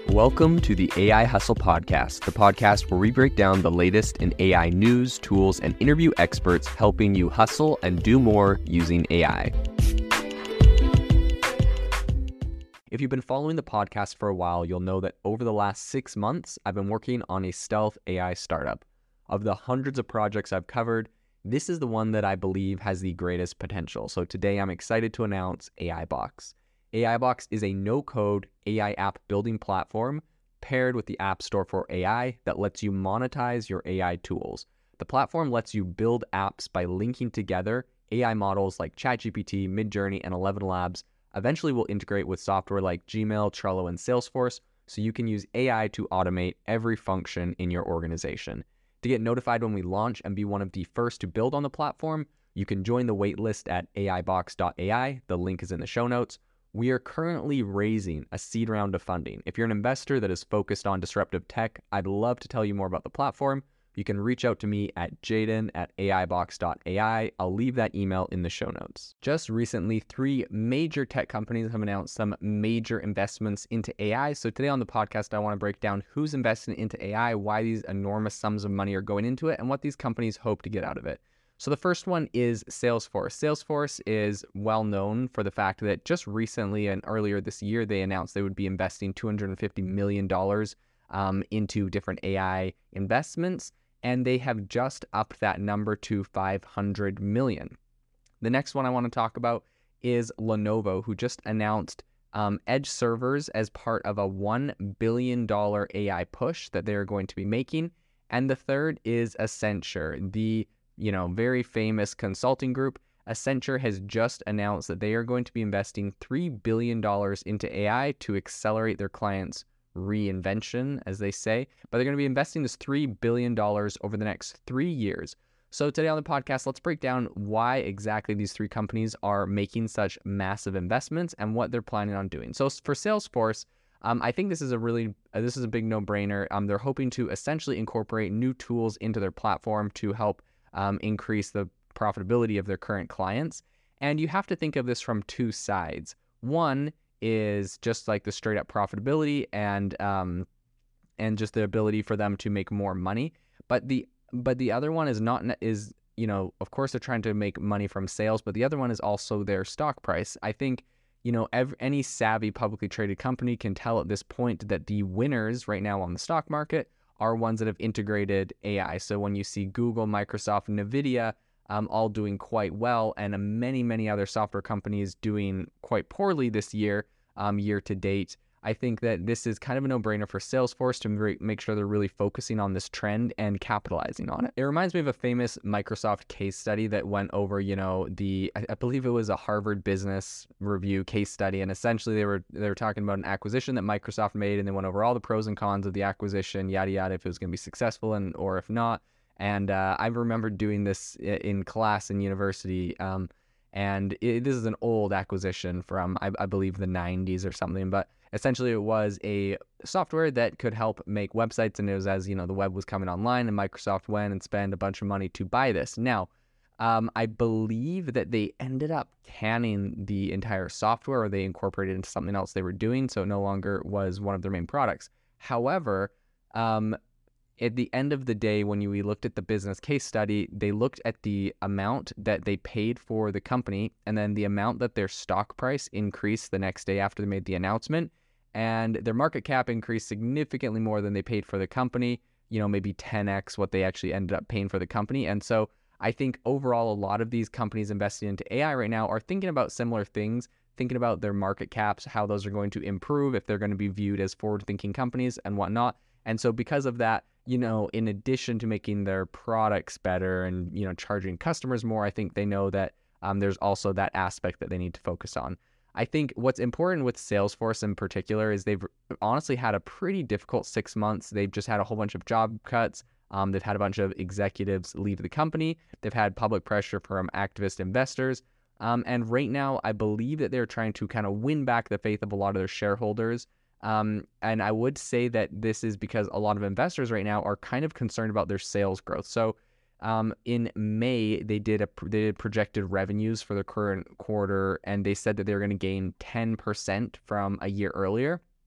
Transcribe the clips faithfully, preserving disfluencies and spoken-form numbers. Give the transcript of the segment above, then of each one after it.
Welcome to the A I Hustle Podcast, the podcast where we break down the latest in A I news, tools, and interview experts helping you hustle and do more using A I. If you've been following the podcast for a while, you'll know that over the last six months, I've been working on a stealth A I startup. Of the hundreds of projects I've covered, this is the one that I believe has the greatest potential. So today I'm excited to announce AIBox. AIBox is a no-code A I app building platform paired with the App Store for A I that lets you monetize your A I tools. The platform lets you build apps by linking together A I models like ChatGPT, Midjourney, and Eleven Labs. Eventually will integrate with software like Gmail, Trello, and Salesforce, so you can use A I to automate every function in your organization. To get notified when we launch and be one of the first to build on the platform, you can join the waitlist at A I box dot A I. The link is in the show notes. We are currently raising a seed round of funding. If you're an investor that is focused on disruptive tech, I'd love to tell you more about the platform. You can reach out to me at jaden at A I box dot A I. I'll leave that email in the show notes. Just recently, three major tech companies have announced some major investments into A I. So today on the podcast, I want to break down who's investing into A I, why these enormous sums of money are going into it, and what these companies hope to get out of it. So the first one is Salesforce. Salesforce is well known for the fact that just recently and earlier this year, they announced they would be investing two hundred fifty million dollars um, into different A I investments, and they have just upped that number to five hundred million dollars. The next one I want to talk about is Lenovo, who just announced um, edge servers as part of a one billion dollars A I push that they're going to be making. And the third is Accenture, the you know, very famous consulting group. Accenture has just announced that they are going to be investing three billion dollars into A I to accelerate their clients' reinvention, as they say. But they're going to be investing this three billion dollars over the next three years. So today on the podcast, let's break down why exactly these three companies are making such massive investments and what they're planning on doing. So for Salesforce, um, I think this is a really, uh, this is a big no-brainer. Um, they're hoping to essentially incorporate new tools into their platform to help Um, increase the profitability of their current clients. And you have to think of this from two sides. One is just like the straight up profitability and um, and just the ability for them to make more money. But the but the other one is not is you know of course they're trying to make money from sales, but the other one is also their stock price. I think you know every, any savvy publicly traded company can tell at this point that the winners right now on the stock market are ones that have integrated A I. So when you see Google, Microsoft, NVIDIA um, all doing quite well, and many, many other software companies doing quite poorly this year, um, year to date, I think that this is kind of a no-brainer for Salesforce to make sure they're really focusing on this trend and capitalizing on it. It reminds me of a famous Microsoft case study that went over, you know, the I, I believe it was a Harvard Business Review case study, and essentially they were they were talking about an acquisition that Microsoft made, and they went over all the pros and cons of the acquisition, yada yada, if it was going to be successful and or if not. And uh, I remember doing this in class in university. Um, And it, this is an old acquisition from, I, I believe, the nineties or something. But essentially, it was a software that could help make websites. And it was as, you know, the web was coming online, and Microsoft went and spent a bunch of money to buy this. Now, um, I believe that they ended up canning the entire software, or they incorporated it into something else they were doing. So it no longer was one of their main products. However, um, at the end of the day, when you, we looked at the business case study, they looked at the amount that they paid for the company and then the amount that their stock price increased the next day after they made the announcement. And their market cap increased significantly more than they paid for the company, you know, maybe ten x what they actually ended up paying for the company. And so I think overall, a lot of these companies investing into A I right now are thinking about similar things, thinking about their market caps, how those are going to improve, if they're going to be viewed as forward-thinking companies and whatnot. And so because of that, you know, in addition to making their products better and, you know, charging customers more, I think they know that um, there's also that aspect that they need to focus on. I think what's important with Salesforce in particular is they've honestly had a pretty difficult six months. They've just had a whole bunch of job cuts. Um, they've had a bunch of executives leave the company. They've had public pressure from activist investors. Um, and right now, I believe that they're trying to kind of win back the faith of a lot of their shareholders. Um, and I would say that this is because a lot of investors right now are kind of concerned about their sales growth. So um, in May, they did a they did projected revenues for the current quarter, and they said that they were going to gain ten percent from a year earlier.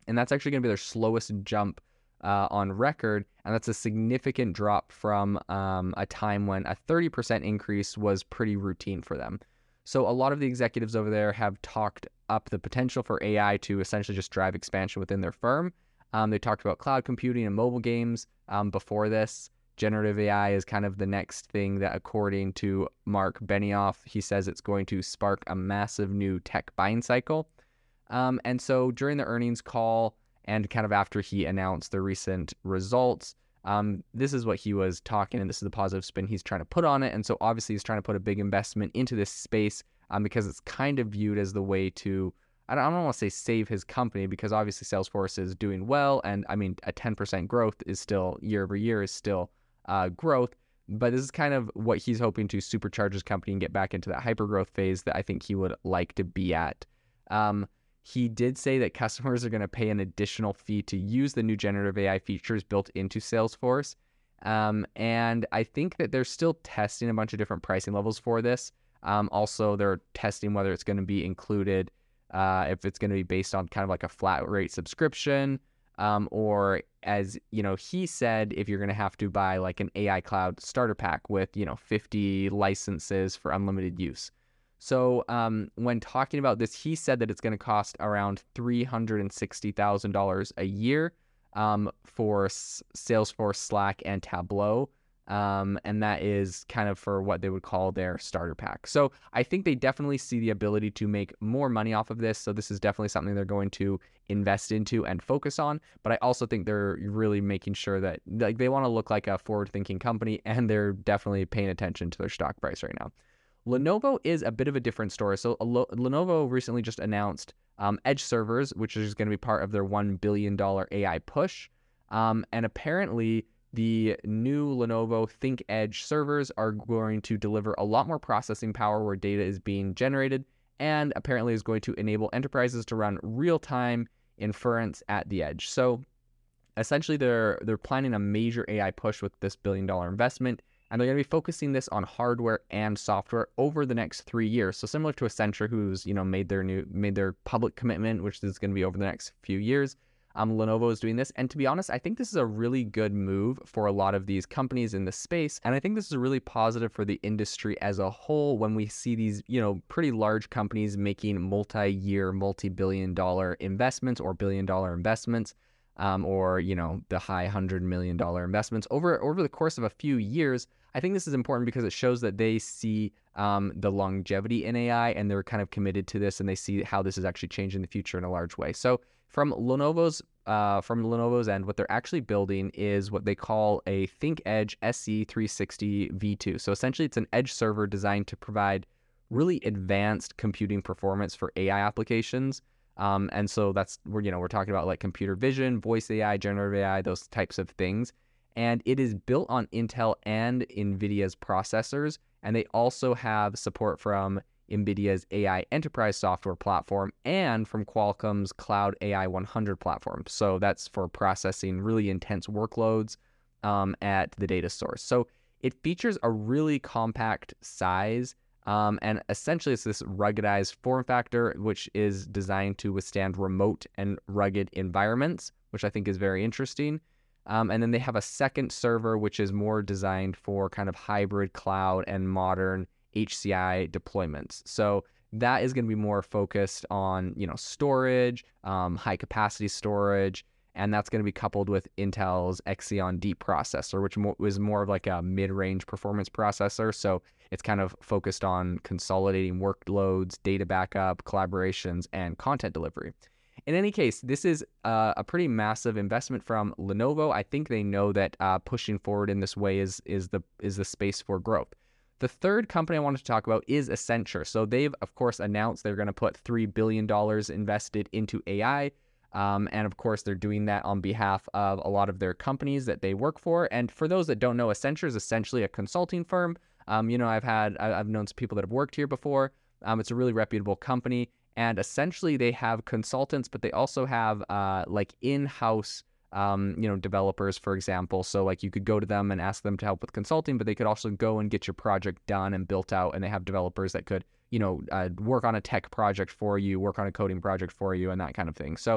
and that's actually going to be their slowest jump uh, on record, and that's a significant drop from um, a time when a thirty percent increase was pretty routine for them. So a lot of the executives over there have talked up the potential for A I to essentially just drive expansion within their firm. Um, they talked about cloud computing and mobile games um, before this. Generative A I is kind of the next thing that, according to Mark Benioff, he says it's going to spark a massive new tech buying cycle. Um, and so during the earnings call and kind of after he announced the recent results, um, this is what he was talking, and this is the positive spin he's trying to put on it. And so obviously he's trying to put a big investment into this space um, because it's kind of viewed as the way to, I don't, I don't want to say save his company, because obviously Salesforce is doing well. And I mean, a ten percent growth is still, year over year is still uh, growth. But this is kind of what he's hoping to supercharge his company and get back into that hyper growth phase that I think he would like to be at. Um, He did say that customers are going to pay an additional fee to use the new generative A I features built into Salesforce. Um, and I think that they're still testing a bunch of different pricing levels for this. Um, also, they're testing whether it's going to be included, uh, if it's going to be based on kind of like a flat rate subscription, um, or as, you know, he said, if you're going to have to buy like an A I cloud starter pack with, you know, fifty licenses for unlimited use. So um, when talking about this, he said that it's going to cost around three hundred sixty thousand dollars a year um, for S- Salesforce, Slack, and Tableau. Um, and that is kind of for what they would call their starter pack. So I think they definitely see the ability to make more money off of this. So this is definitely something they're going to invest into and focus on. But I also think they're really making sure that, like, they want to look like a forward-thinking company, and they're definitely paying attention to their stock price right now. Lenovo is a bit of a different story. So Lenovo recently just announced um, Edge servers, which is going to be part of their one billion dollars A I push. Um, and apparently the new Lenovo ThinkEdge servers are going to deliver a lot more processing power where data is being generated, and apparently is going to enable enterprises to run real-time inference at the edge. So essentially they're they're planning a major A I push with this billion dollar investment, and they're going to be focusing this on hardware and software over the next three years. So similar to Accenture, who's, you know, made their new made their public commitment, which is going to be over the next few years. Um, Lenovo is doing this, and to be honest, I think this is a really good move for a lot of these companies in the space, and I think this is really positive for the industry as a whole when we see these, you know, pretty large companies making multi-year, multi-billion dollar investments or billion dollar investments. Um, or, you know, the high hundred million dollar investments over over the course of a few years. I think this is important because it shows that they see um, the longevity in A I, and they're kind of committed to this, and they see how this is actually changing the future in a large way. So from Lenovo's uh, from Lenovo's end, what they're actually building is what they call a ThinkEdge S E three sixty V two. So essentially, it's an edge server designed to provide really advanced computing performance for A I applications. Um, and so that's where, you know, we're talking about like computer vision, voice A I, generative A I, those types of things. And it is built on Intel and NVIDIA's processors. And they also have support from NVIDIA's A I enterprise software platform and from Qualcomm's Cloud A I one hundred platform. So that's for processing really intense workloads um, at the data source. So it features a really compact size. Um, and essentially, it's this ruggedized form factor, which is designed to withstand remote and rugged environments, which I think is very interesting. Um, and then they have a second server, which is more designed for kind of hybrid cloud and modern H C I deployments. So that is going to be more focused on, you know, storage, um, high capacity storage, and that's going to be coupled with Intel's Xeon D processor, which mo- was more of like a mid-range performance processor. So it's kind of focused on consolidating workloads, data backup, collaborations, and content delivery. In any case, this is uh, a pretty massive investment from Lenovo. I think they know that uh, pushing forward in this way is is the is the space for growth. The third company I wanted to talk about is Accenture. So they've, of course, announced they're going to put three billion dollars invested into A I. Um, and of course, they're doing that on behalf of a lot of their companies that they work for. And for those that don't know, Accenture is essentially a consulting firm. Um, you know, I've had, I've known some people that have worked here before. Um, it's a really reputable company. And essentially, they have consultants, but they also have uh, like in-house, um, you know, developers, for example. So like you could go to them and ask them to help with consulting, but they could also go and get your project done and built out. And they have developers that could, you know, uh, work on a tech project for you, work on a coding project for you, and that kind of thing. So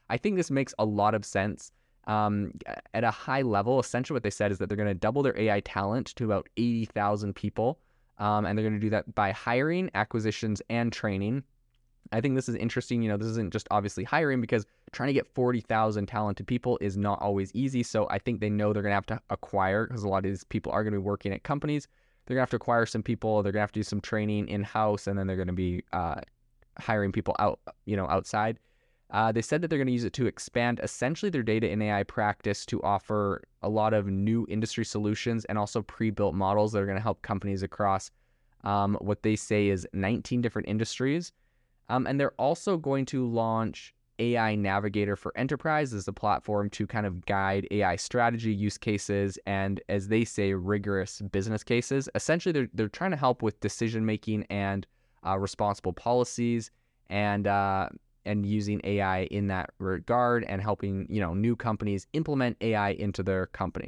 I think this makes a lot of sense. Um, at a high level, essentially what they said is that they're going to double their A I talent to about eighty thousand people. Um, and they're going to do that by hiring, acquisitions, and training. I think this is interesting. You know, this isn't just obviously hiring, because trying to get forty thousand talented people is not always easy. So I think they know they're going to have to acquire, because a lot of these people are going to be working at companies. They're going to have to acquire some people. They're going to have to do some training in-house, and then they're going to be uh, hiring people out, you know, outside. Uh, they said that they're going to use it to expand essentially their data and A I practice to offer a lot of new industry solutions and also pre-built models that are going to help companies across um, what they say is nineteen different industries. Um, and they're also going to launch A I Navigator for Enterprise as a platform to kind of guide A I strategy, use cases, and, as they say, rigorous business cases. Essentially, they're, they're trying to help with decision-making and uh, responsible policies, and uh, and using A I in that regard, and helping, you know, new companies implement A I into their company.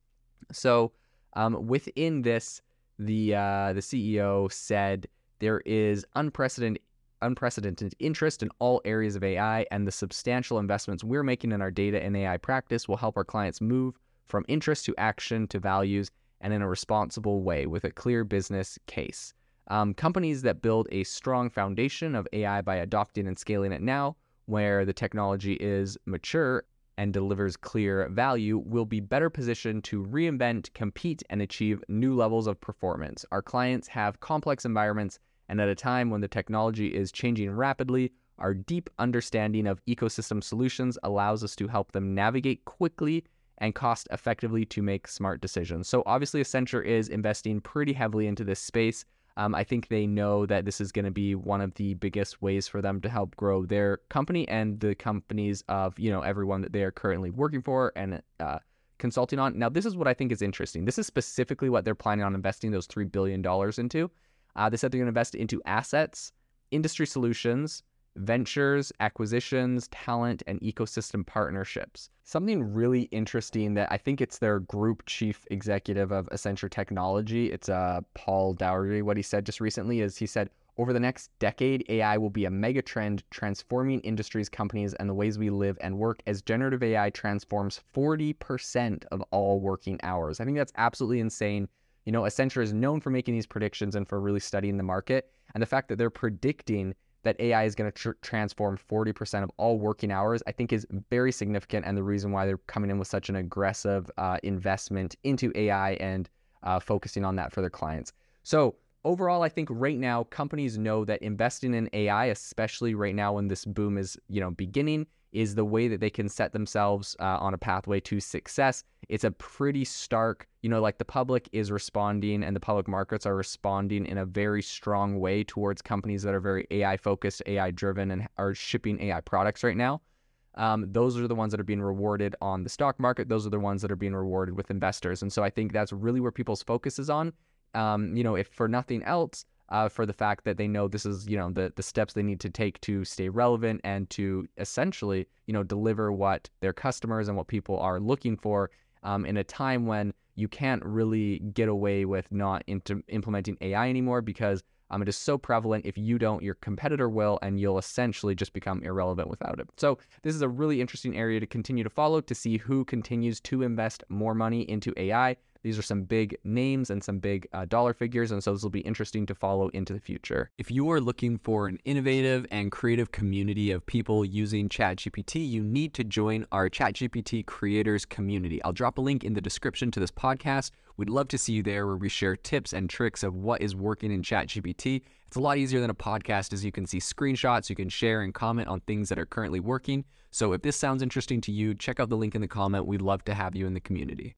So um, within this, the uh, the C E O said there is unprecedented unprecedented interest in all areas of A I, and the substantial investments we're making in our data and A I practice will help our clients move from interest to action to values, and in a responsible way with a clear business case. Um, companies that build a strong foundation of A I by adopting and scaling it now, where the technology is mature and delivers clear value, will be better positioned to reinvent, compete, and achieve new levels of performance. Our clients have complex environments, and at a time when the technology is changing rapidly, our deep understanding of ecosystem solutions allows us to help them navigate quickly and cost effectively to make smart decisions. So obviously Accenture is investing pretty heavily into this space. Um, I think they know that this is going to be one of the biggest ways for them to help grow their company and the companies of, you know, everyone that they are currently working for and uh, consulting on. Now, this is what I think is interesting. This is specifically what they're planning on investing those three billion dollars into. Uh, they said they're going to invest into assets, industry solutions, ventures, acquisitions, talent, and ecosystem partnerships. Something really interesting that I think it's their group chief executive of Accenture Technology, it's uh, Paul Daugherty, what he said just recently is he said, over the next decade, A I will be a mega trend transforming industries, companies, and the ways we live and work, as generative A I transforms forty percent of all working hours. I think that's absolutely insane. You know, Accenture is known for making these predictions and for really studying the market, and the fact that they're predicting that A I is going to tr- transform forty percent of all working hours, I think is very significant, and the reason why they're coming in with such an aggressive uh, investment into A I and uh, focusing on that for their clients. So overall, I think right now companies know that investing in A I, especially right now when this boom is, you know, beginning, is the way that they can set themselves uh, on a pathway to success. It's a pretty stark, you know, like the public is responding and the public markets are responding in a very strong way towards companies that are very A I focused, A I driven, and are shipping A I products right now. Um, those are the ones that are being rewarded on the stock market. Those are the ones that are being rewarded with investors. And so I think that's really where people's focus is on. Um, you know, if for nothing else, Uh, for the fact that they know this is, you know, the, the steps they need to take to stay relevant and to essentially, you know, deliver what their customers and what people are looking for um, in a time when you can't really get away with not into implementing A I anymore, because um, it is so prevalent. If you don't, your competitor will, and you'll essentially just become irrelevant without it. So this is a really interesting area to continue to follow to see who continues to invest more money into A I. These are some big names and some big uh, dollar figures, and so this will be interesting to follow into the future. If you are looking for an innovative and creative community of people using ChatGPT, you need to join our ChatGPT creators community. I'll drop a link in the description to this podcast. We'd love to see you there, where we share tips and tricks of what is working in ChatGPT. It's a lot easier than a podcast, as you can see screenshots, you can share and comment on things that are currently working. So if this sounds interesting to you, check out the link in the comment. We'd love to have you in the community.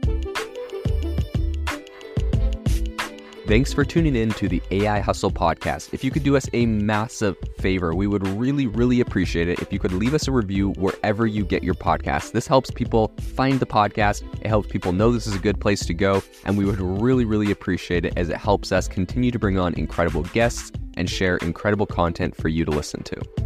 Thanks for tuning in to the A I Hustle podcast. If you could do us a massive favor, we would really, really appreciate it if you could leave us a review wherever you get your podcasts. This helps people find the podcast. It helps people know this is a good place to go. And we would really, really appreciate it, as it helps us continue to bring on incredible guests and share incredible content for you to listen to.